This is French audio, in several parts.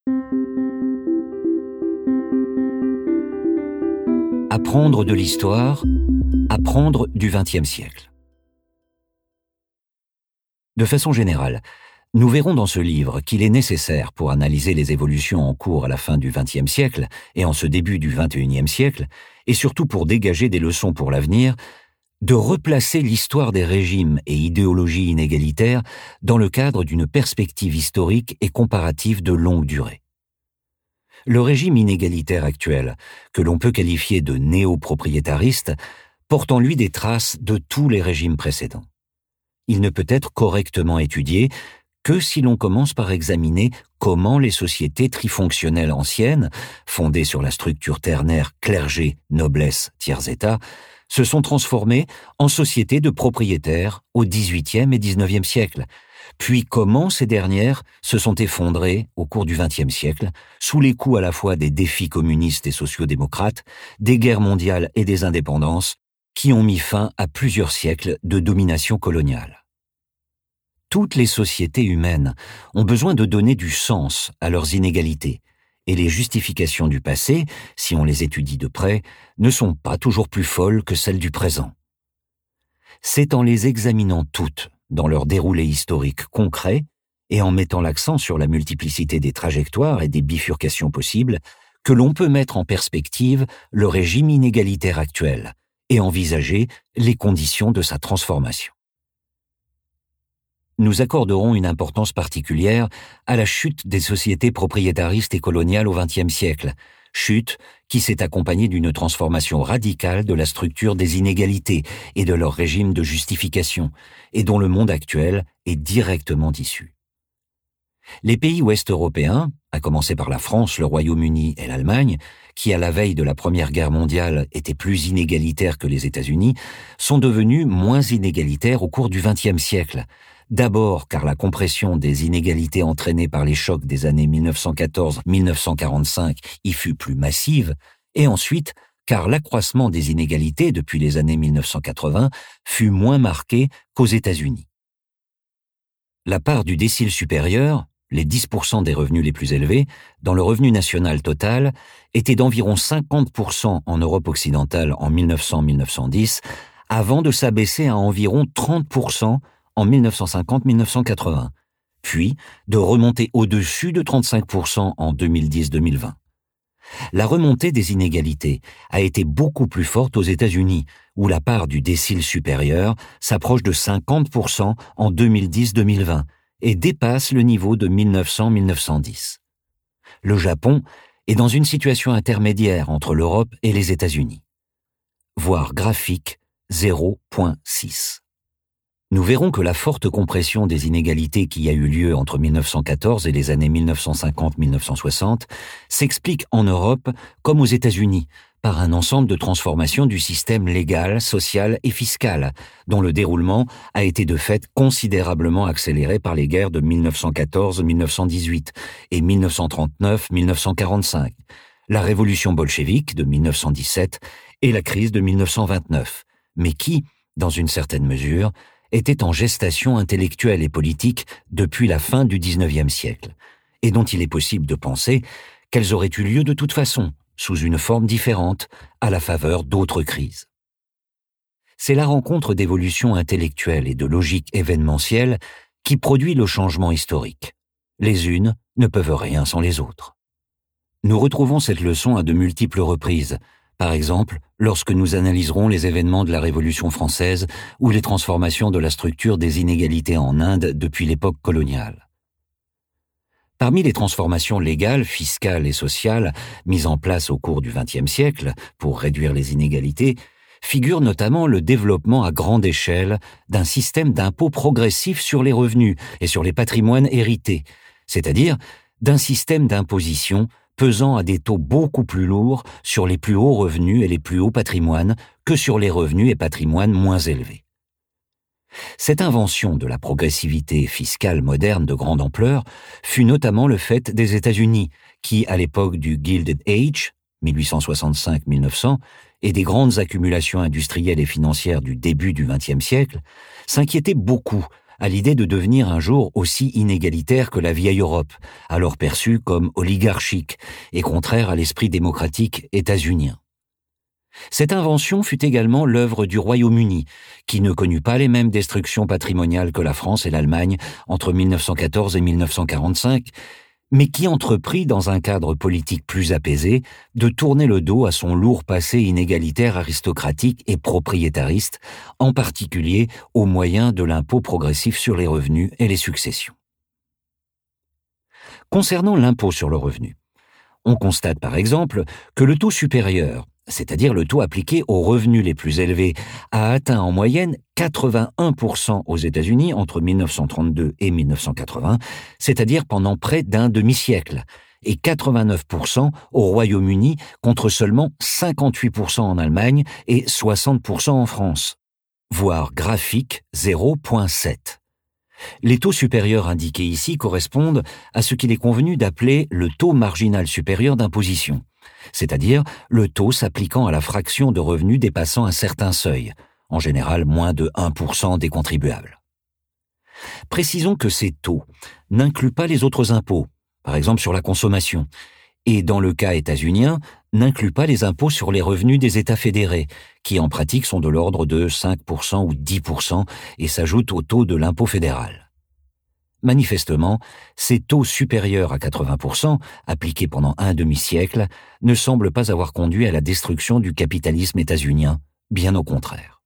Apprendre de l'histoire, apprendre du XXe siècle. De façon générale, nous verrons dans ce livre qu'il est nécessaire pour analyser les évolutions en cours à la fin du XXe siècle et en ce début du XXIe siècle, et surtout pour dégager des leçons pour l'avenir, de replacer l'histoire des régimes et idéologies inégalitaires dans le cadre d'une perspective historique et comparative de longue durée. Le régime inégalitaire actuel, que l'on peut qualifier de néo-propriétariste, porte en lui des traces de tous les régimes précédents. Il ne peut être correctement étudié que si l'on commence par examiner comment les sociétés trifonctionnelles anciennes, fondées sur la structure ternaire clergé, noblesse, tiers-état, se sont transformées en sociétés de propriétaires au XVIIIe et XIXe siècle, puis comment ces dernières se sont effondrées au cours du XXe siècle, sous les coups à la fois des défis communistes et sociaux-démocrates, des guerres mondiales et des indépendances, qui ont mis fin à plusieurs siècles de domination coloniale. Toutes les sociétés humaines ont besoin de donner du sens à leurs inégalités, et les justifications du passé, si on les étudie de près, ne sont pas toujours plus folles que celles du présent. C'est en les examinant toutes dans leur déroulé historique concret et en mettant l'accent sur la multiplicité des trajectoires et des bifurcations possibles que l'on peut mettre en perspective le régime inégalitaire actuel et envisager les conditions de sa transformation. Nous accorderons une importance particulière à la chute des sociétés propriétaristes et coloniales au XXe siècle, chute qui s'est accompagnée d'une transformation radicale de la structure des inégalités et de leur régime de justification, et dont le monde actuel est directement issu. Les pays ouest-européens, à commencer par la France, le Royaume-Uni et l'Allemagne, qui à la veille de la Première Guerre mondiale étaient plus inégalitaires que les États-Unis, sont devenus moins inégalitaires au cours du XXe siècle. D'abord car la compression des inégalités entraînées par les chocs des années 1914-1945 y fut plus massive, et ensuite car l'accroissement des inégalités depuis les années 1980 fut moins marqué qu'aux États-Unis. La part du décile supérieur, les 10% des revenus les plus élevés, dans le revenu national total, était d'environ 50% en Europe occidentale en 1900-1910, avant de s'abaisser à environ 30% en 1950-1980, puis de remonter au-dessus de 35% en 2010-2020. La remontée des inégalités a été beaucoup plus forte aux États-Unis, où la part du décile supérieur s'approche de 50% en 2010-2020 et dépasse le niveau de 1900-1910. Le Japon est dans une situation intermédiaire entre l'Europe et les États-Unis. Voir graphique 0.6. Nous verrons que la forte compression des inégalités qui a eu lieu entre 1914 et les années 1950-1960 s'explique en Europe comme aux États-Unis par un ensemble de transformations du système légal, social et fiscal, dont le déroulement a été de fait considérablement accéléré par les guerres de 1914-1918 et 1939-1945, la révolution bolchevique de 1917 et la crise de 1929, mais qui, dans une certaine mesure, était en gestation intellectuelle et politique depuis la fin du XIXe siècle, et dont il est possible de penser qu'elles auraient eu lieu de toute façon, sous une forme différente, à la faveur d'autres crises. C'est la rencontre d'évolutions intellectuelles et de logique événementielle qui produit le changement historique. Les unes ne peuvent rien sans les autres. Nous retrouvons cette leçon à de multiples reprises, par exemple, lorsque nous analyserons les événements de la Révolution française ou les transformations de la structure des inégalités en Inde depuis l'époque coloniale. Parmi les transformations légales, fiscales et sociales mises en place au cours du XXe siècle pour réduire les inégalités, figure notamment le développement à grande échelle d'un système d'impôt progressif sur les revenus et sur les patrimoines hérités, c'est-à-dire d'un système d'imposition pesant à des taux beaucoup plus lourds sur les plus hauts revenus et les plus hauts patrimoines que sur les revenus et patrimoines moins élevés. Cette invention de la progressivité fiscale moderne de grande ampleur fut notamment le fait des États-Unis, qui, à l'époque du Gilded Age, 1865-1900, et des grandes accumulations industrielles et financières du début du XXe siècle, s'inquiétaient beaucoup à l'idée de devenir un jour aussi inégalitaire que la vieille Europe, alors perçue comme oligarchique et contraire à l'esprit démocratique états-unien. Cette invention fut également l'œuvre du Royaume-Uni, qui ne connut pas les mêmes destructions patrimoniales que la France et l'Allemagne entre 1914 et 1945, mais qui entreprit, dans un cadre politique plus apaisé, de tourner le dos à son lourd passé inégalitaire aristocratique et propriétariste, en particulier au moyen de l'impôt progressif sur les revenus et les successions. Concernant l'impôt sur le revenu, on constate par exemple que le taux supérieur, c'est-à-dire le taux appliqué aux revenus les plus élevés, a atteint en moyenne 81% aux États-Unis entre 1932 et 1980, c'est-à-dire pendant près d'un demi-siècle, et 89% au Royaume-Uni contre seulement 58% en Allemagne et 60% en France. Voir graphique 0.7. Les taux supérieurs indiqués ici correspondent à ce qu'il est convenu d'appeler le taux marginal supérieur d'imposition, c'est-à-dire le taux s'appliquant à la fraction de revenus dépassant un certain seuil, en général moins de 1% des contribuables. Précisons que ces taux n'incluent pas les autres impôts, par exemple sur la consommation, et dans le cas états-unien, n'incluent pas les impôts sur les revenus des États fédérés, qui en pratique sont de l'ordre de 5% ou 10% et s'ajoutent au taux de l'impôt fédéral. Manifestement, ces taux supérieurs à 80%, appliqués pendant un demi-siècle, ne semblent pas avoir conduit à la destruction du capitalisme états-unien, bien au contraire.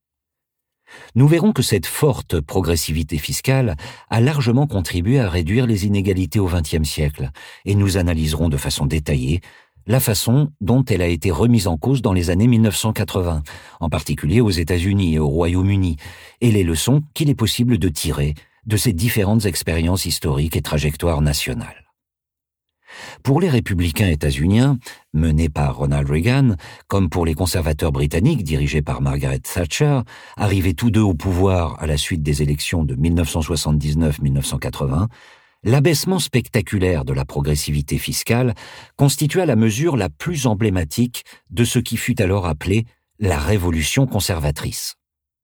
Nous verrons que cette forte progressivité fiscale a largement contribué à réduire les inégalités au XXe siècle, et nous analyserons de façon détaillée la façon dont elle a été remise en cause dans les années 1980, en particulier aux États-Unis et au Royaume-Uni, et les leçons qu'il est possible de tirer de ces différentes expériences historiques et trajectoires nationales. Pour les républicains états-uniens, menés par Ronald Reagan, comme pour les conservateurs britanniques dirigés par Margaret Thatcher, arrivés tous deux au pouvoir à la suite des élections de 1979-1980, l'abaissement spectaculaire de la progressivité fiscale constitua la mesure la plus emblématique de ce qui fut alors appelé la révolution conservatrice.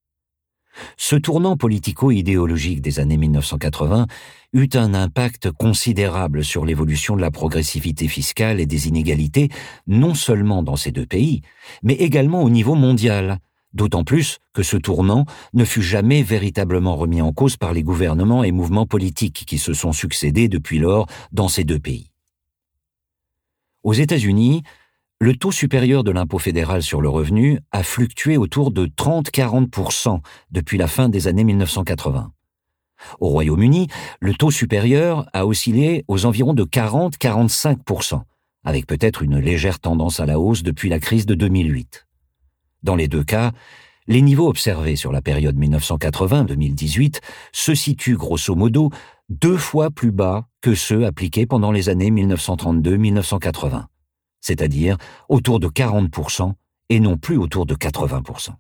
Ce tournant politico-idéologique des années 1980 eut un impact considérable sur l'évolution de la progressivité fiscale et des inégalités, non seulement dans ces deux pays, mais également au niveau mondial, d'autant plus que ce tournant ne fut jamais véritablement remis en cause par les gouvernements et mouvements politiques qui se sont succédés depuis lors dans ces deux pays. Aux États-Unis, le taux supérieur de l'impôt fédéral sur le revenu a fluctué autour de 30-40% depuis la fin des années 1980. Au Royaume-Uni, le taux supérieur a oscillé aux environs de 40-45%, avec peut-être une légère tendance à la hausse depuis la crise de 2008. Dans les deux cas, les niveaux observés sur la période 1980-2018 se situent grosso modo 2 fois plus bas que ceux appliqués pendant les années 1932-1980. C'est-à-dire autour de 40% et non plus autour de 80%.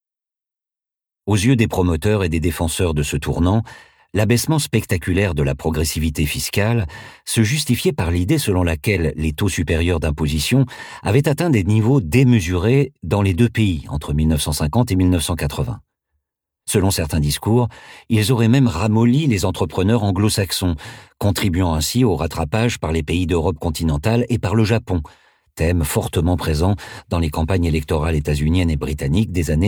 Aux yeux des promoteurs et des défenseurs de ce tournant, l'abaissement spectaculaire de la progressivité fiscale se justifiait par l'idée selon laquelle les taux supérieurs d'imposition avaient atteint des niveaux démesurés dans les deux pays entre 1950 et 1980. Selon certains discours, ils auraient même ramolli les entrepreneurs anglo-saxons, contribuant ainsi au rattrapage par les pays d'Europe continentale et par le Japon, thème fortement présent dans les campagnes électorales états-uniennes et britanniques des années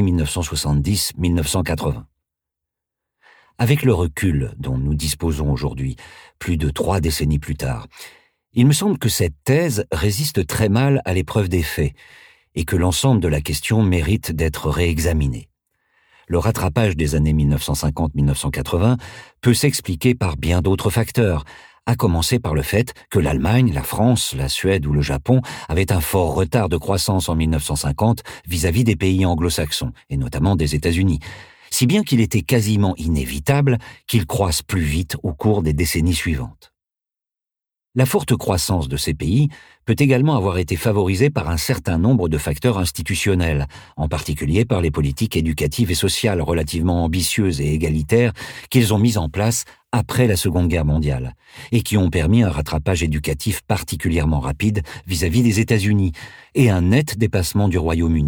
1970-1980. Avec le recul dont nous disposons aujourd'hui, plus de 3 décennies plus tard, il me semble que cette thèse résiste très mal à l'épreuve des faits et que l'ensemble de la question mérite d'être réexaminé. Le rattrapage des années 1950-1980 peut s'expliquer par bien d'autres facteurs, à commencer par le fait que l'Allemagne, la France, la Suède ou le Japon avaient un fort retard de croissance en 1950 vis-à-vis des pays anglo-saxons, et notamment des États-Unis, si bien qu'il était quasiment inévitable qu'ils croissent plus vite au cours des décennies suivantes. La forte croissance de ces pays peut également avoir été favorisée par un certain nombre de facteurs institutionnels, en particulier par les politiques éducatives et sociales relativement ambitieuses et égalitaires qu'ils ont mises en place après la Seconde Guerre mondiale, et qui ont permis un rattrapage éducatif particulièrement rapide vis-à-vis des États-Unis, et un net dépassement du Royaume-Uni,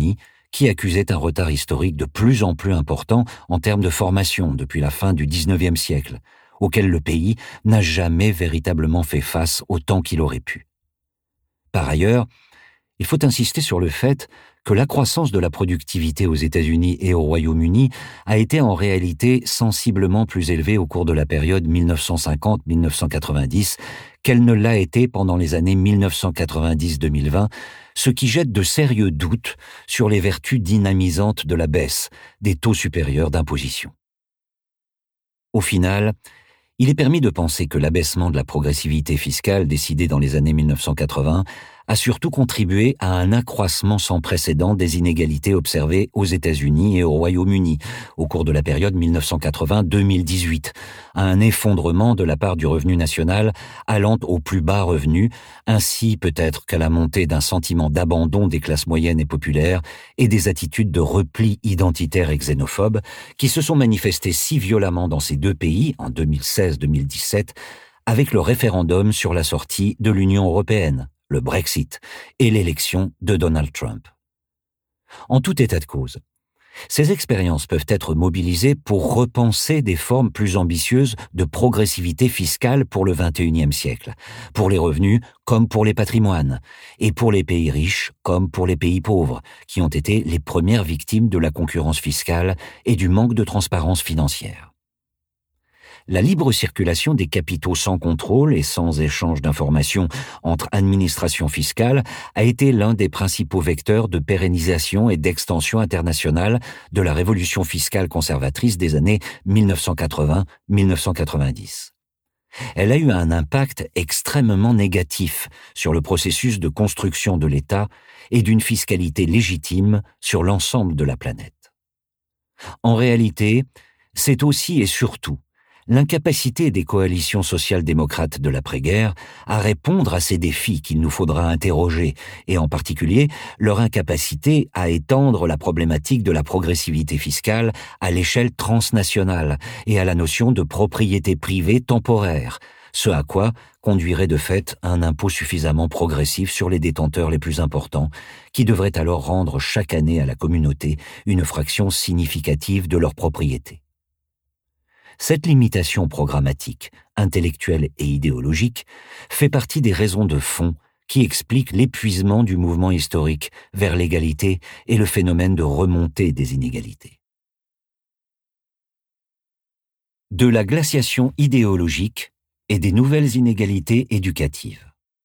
qui accusait un retard historique de plus en plus important en termes de formation depuis la fin du XIXe siècle, auquel le pays n'a jamais véritablement fait face autant qu'il aurait pu. Par ailleurs, il faut insister sur le fait que la croissance de la productivité aux États-Unis et au Royaume-Uni a été en réalité sensiblement plus élevée au cours de la période 1950-1990 qu'elle ne l'a été pendant les années 1990-2020, ce qui jette de sérieux doutes sur les vertus dynamisantes de la baisse des taux supérieurs d'imposition. Au final, il est permis de penser que l'abaissement de la progressivité fiscale décidé dans les années 1980 a surtout contribué à un accroissement sans précédent des inégalités observées aux États-Unis et au Royaume-Uni au cours de la période 1980-2018, à un effondrement de la part du revenu national allant au plus bas revenu, ainsi peut-être qu'à la montée d'un sentiment d'abandon des classes moyennes et populaires et des attitudes de repli identitaire et xénophobe qui se sont manifestées si violemment dans ces deux pays en 2016-2017 avec le référendum sur la sortie de l'Union européenne, le Brexit et l'élection de Donald Trump. En tout état de cause, ces expériences peuvent être mobilisées pour repenser des formes plus ambitieuses de progressivité fiscale pour le XXIe siècle, pour les revenus comme pour les patrimoines, et pour les pays riches comme pour les pays pauvres, qui ont été les premières victimes de la concurrence fiscale et du manque de transparence financière. La libre circulation des capitaux sans contrôle et sans échange d'informations entre administrations fiscales a été l'un des principaux vecteurs de pérennisation et d'extension internationale de la révolution fiscale conservatrice des années 1980-1990. Elle a eu un impact extrêmement négatif sur le processus de construction de l'État et d'une fiscalité légitime sur l'ensemble de la planète. En réalité, c'est aussi et surtout l'incapacité des coalitions social-démocrates de l'après-guerre à répondre à ces défis qu'il nous faudra interroger, et en particulier leur incapacité à étendre la problématique de la progressivité fiscale à l'échelle transnationale et à la notion de propriété privée temporaire, ce à quoi conduirait de fait un impôt suffisamment progressif sur les détenteurs les plus importants, qui devrait alors rendre chaque année à la communauté une fraction significative de leur propriété. Cette limitation programmatique, intellectuelle et idéologique fait partie des raisons de fond qui expliquent l'épuisement du mouvement historique vers l'égalité et le phénomène de remontée des inégalités. De la glaciation idéologique et des nouvelles inégalités éducatives.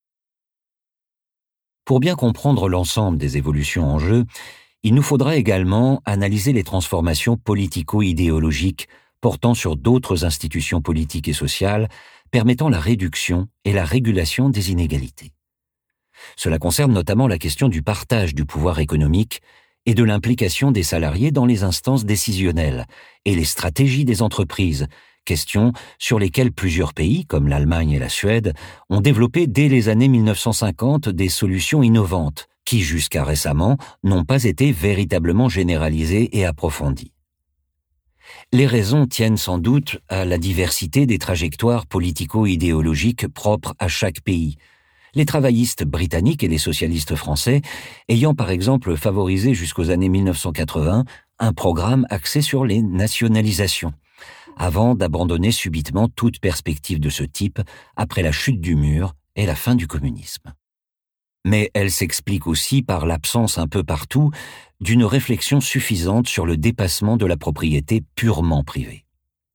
Pour bien comprendre l'ensemble des évolutions en jeu, il nous faudra également analyser les transformations politico-idéologiques portant sur d'autres institutions politiques et sociales, permettant la réduction et la régulation des inégalités. Cela concerne notamment la question du partage du pouvoir économique et de l'implication des salariés dans les instances décisionnelles et les stratégies des entreprises, questions sur lesquelles plusieurs pays, comme l'Allemagne et la Suède, ont développé dès les années 1950 des solutions innovantes qui, jusqu'à récemment, n'ont pas été véritablement généralisées et approfondies. Les raisons tiennent sans doute à la diversité des trajectoires politico-idéologiques propres à chaque pays. Les travaillistes britanniques et les socialistes français ayant par exemple favorisé jusqu'aux années 1980 un programme axé sur les nationalisations, avant d'abandonner subitement toute perspective de ce type après la chute du mur et la fin du communisme. Mais elle s'explique aussi par l'absence un peu partout d'une réflexion suffisante sur le dépassement de la propriété purement privée.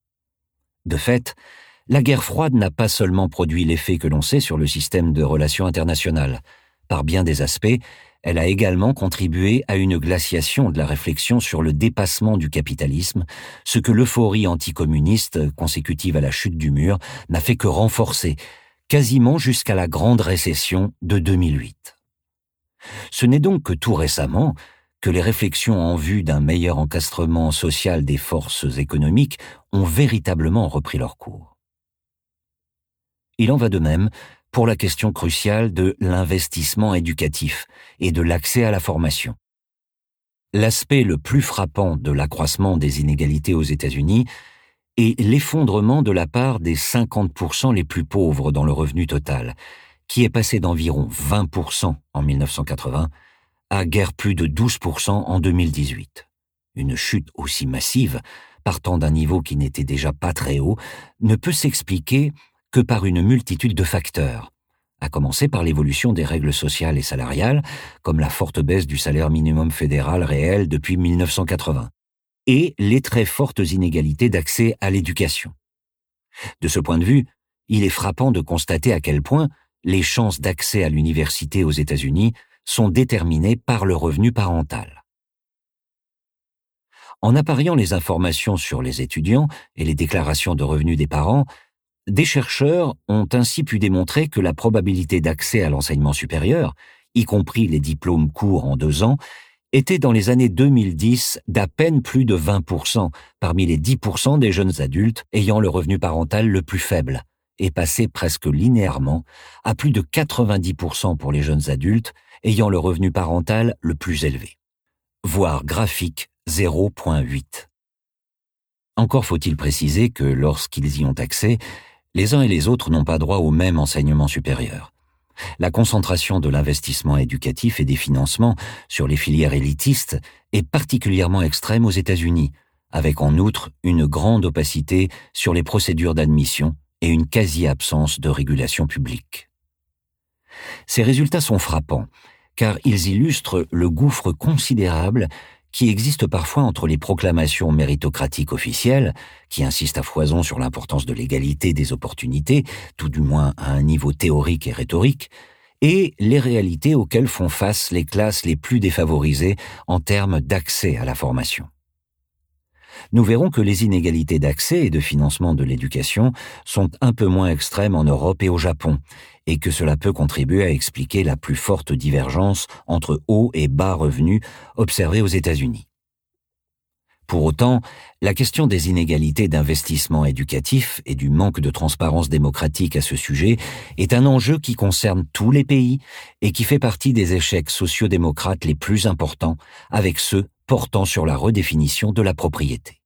De fait, la guerre froide n'a pas seulement produit l'effet que l'on sait sur le système de relations internationales. Par bien des aspects, elle a également contribué à une glaciation de la réflexion sur le dépassement du capitalisme, ce que l'euphorie anticommuniste consécutive à la chute du mur n'a fait que renforcer, quasiment jusqu'à la grande récession de 2008. Ce n'est donc que tout récemment que les réflexions en vue d'un meilleur encastrement social des forces économiques ont véritablement repris leur cours. Il en va de même pour la question cruciale de l'investissement éducatif et de l'accès à la formation. L'aspect le plus frappant de l'accroissement des inégalités aux États-Unis et l'effondrement de la part des 50% les plus pauvres dans le revenu total, qui est passé d'environ 20% en 1980 à guère plus de 12% en 2018. Une chute aussi massive, partant d'un niveau qui n'était déjà pas très haut, ne peut s'expliquer que par une multitude de facteurs, à commencer par l'évolution des règles sociales et salariales, comme la forte baisse du salaire minimum fédéral réel depuis 1980, et les très fortes inégalités d'accès à l'éducation. De ce point de vue, il est frappant de constater à quel point les chances d'accès à l'université aux États-Unis sont déterminées par le revenu parental. En appariant les informations sur les étudiants et les déclarations de revenus des parents, des chercheurs ont ainsi pu démontrer que la probabilité d'accès à l'enseignement supérieur, y compris les diplômes courts en 2 ans, était dans les années 2010 d'à peine plus de 20% parmi les 10% des jeunes adultes ayant le revenu parental le plus faible, et passait presque linéairement à plus de 90% pour les jeunes adultes ayant le revenu parental le plus élevé. Voir graphique 0.8. Encore faut-il préciser que lorsqu'ils y ont accès, les uns et les autres n'ont pas droit au même enseignement supérieur. La concentration de l'investissement éducatif et des financements sur les filières élitistes est particulièrement extrême aux États-Unis, avec en outre une grande opacité sur les procédures d'admission et une quasi-absence de régulation publique. Ces résultats sont frappants, car ils illustrent le gouffre considérable qui existe parfois entre les proclamations méritocratiques officielles, qui insistent à foison sur l'importance de l'égalité des opportunités, tout du moins à un niveau théorique et rhétorique, et les réalités auxquelles font face les classes les plus défavorisées en termes d'accès à la formation. Nous verrons que les inégalités d'accès et de financement de l'éducation sont un peu moins extrêmes en Europe et au Japon, et que cela peut contribuer à expliquer la plus forte divergence entre hauts et bas revenus observés aux États-Unis. Pour autant, la question des inégalités d'investissement éducatif et du manque de transparence démocratique à ce sujet est un enjeu qui concerne tous les pays et qui fait partie des échecs sociodémocrates les plus importants, avec ceux portant sur la redéfinition de la propriété.